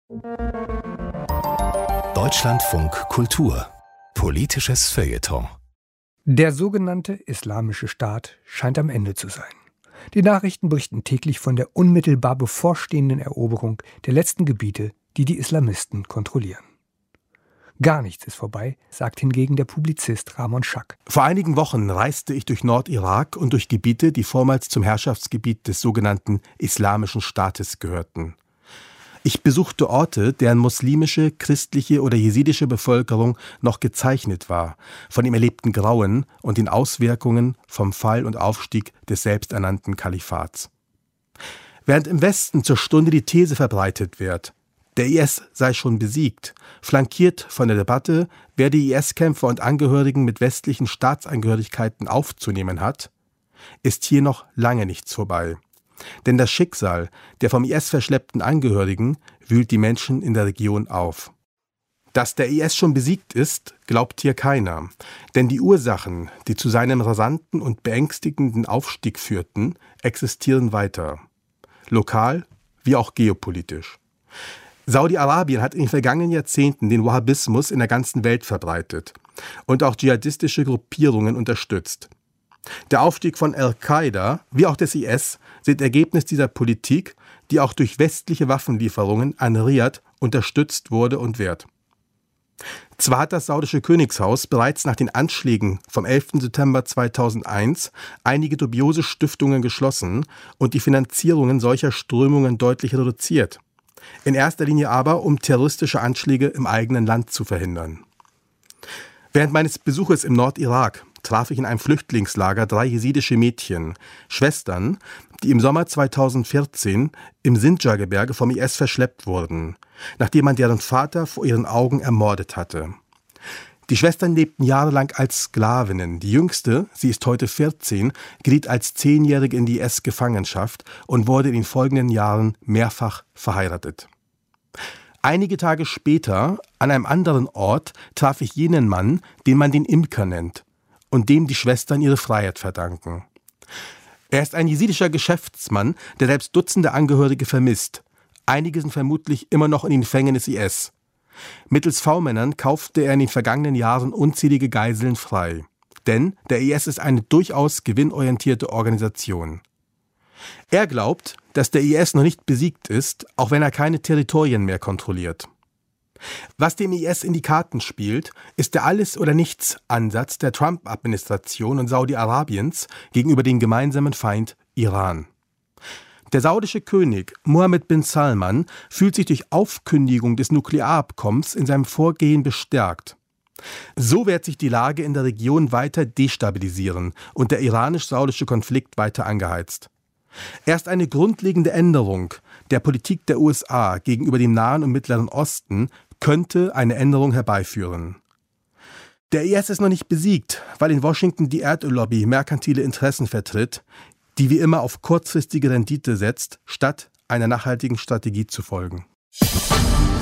Deutschlandfunk Kultur. Politisches Feuilleton. Der sogenannte Islamische Staat scheint am Ende zu sein. Die Nachrichten berichten täglich von der unmittelbar bevorstehenden Eroberung der letzten Gebiete, die die Islamisten kontrollieren. Gar nichts ist vorbei, sagt hingegen der Publizist Ramon Schack. Vor einigen Wochen reiste ich durch Nordirak und durch Gebiete, die vormals zum Herrschaftsgebiet des sogenannten Islamischen Staates gehörten. Ich besuchte Orte, deren muslimische, christliche oder jesidische Bevölkerung noch gezeichnet war von dem erlebten Grauen und den Auswirkungen vom Fall und Aufstieg des selbsternannten Kalifats. Während im Westen zur Stunde die These verbreitet wird, der IS sei schon besiegt, flankiert von der Debatte, wer die IS-Kämpfer und Angehörigen mit westlichen Staatsangehörigkeiten aufzunehmen hat, ist hier noch lange nichts vorbei. Denn das Schicksal der vom IS verschleppten Angehörigen wühlt die Menschen in der Region auf. Dass der IS schon besiegt ist, glaubt hier keiner. Denn die Ursachen, die zu seinem rasanten und beängstigenden Aufstieg führten, existieren weiter. Lokal wie auch geopolitisch. Saudi-Arabien hat in den vergangenen Jahrzehnten den Wahhabismus in der ganzen Welt verbreitet und auch dschihadistische Gruppierungen unterstützt. Der Aufstieg von Al-Qaida wie auch des IS sind Ergebnis dieser Politik, die auch durch westliche Waffenlieferungen an Riad unterstützt wurde und wird. Zwar hat das saudische Königshaus bereits nach den Anschlägen vom 11. September 2001 einige dubiose Stiftungen geschlossen und die Finanzierungen solcher Strömungen deutlich reduziert. In erster Linie aber, um terroristische Anschläge im eigenen Land zu verhindern. Während meines Besuches im Nordirak traf ich in einem Flüchtlingslager 3 jesidische Mädchen, Schwestern, die im Sommer 2014 im Sindschar-Gebirge vom IS verschleppt wurden, nachdem man deren Vater vor ihren Augen ermordet hatte. Die Schwestern lebten jahrelang als Sklavinnen. Die jüngste, sie ist heute 14, geriet als 10-Jährige in die IS-Gefangenschaft und wurde in den folgenden Jahren mehrfach verheiratet. Einige Tage später, an einem anderen Ort, traf ich jenen Mann, den man den Imker nennt und dem die Schwestern ihre Freiheit verdanken. Er ist ein jesidischer Geschäftsmann, der selbst Dutzende Angehörige vermisst. Einige sind vermutlich immer noch in den Fängen des IS. Mittels V-Männern kaufte er in den vergangenen Jahren unzählige Geiseln frei. Denn der IS ist eine durchaus gewinnorientierte Organisation. Er glaubt, dass der IS noch nicht besiegt ist, auch wenn er keine Territorien mehr kontrolliert. Was dem IS in die Karten spielt, ist der Alles-oder-Nichts-Ansatz der Trump-Administration und Saudi-Arabiens gegenüber dem gemeinsamen Feind Iran. Der saudische König Mohammed bin Salman fühlt sich durch Aufkündigung des Nuklearabkommens in seinem Vorgehen bestärkt. So wird sich die Lage in der Region weiter destabilisieren und der iranisch-saudische Konflikt weiter angeheizt. Erst eine grundlegende Änderung der Politik der USA gegenüber dem Nahen und Mittleren Osten könnte eine Änderung herbeiführen. Der IS ist noch nicht besiegt, weil in Washington die Erdöllobby merkantile Interessen vertritt, die wie immer auf kurzfristige Rendite setzt, statt einer nachhaltigen Strategie zu folgen.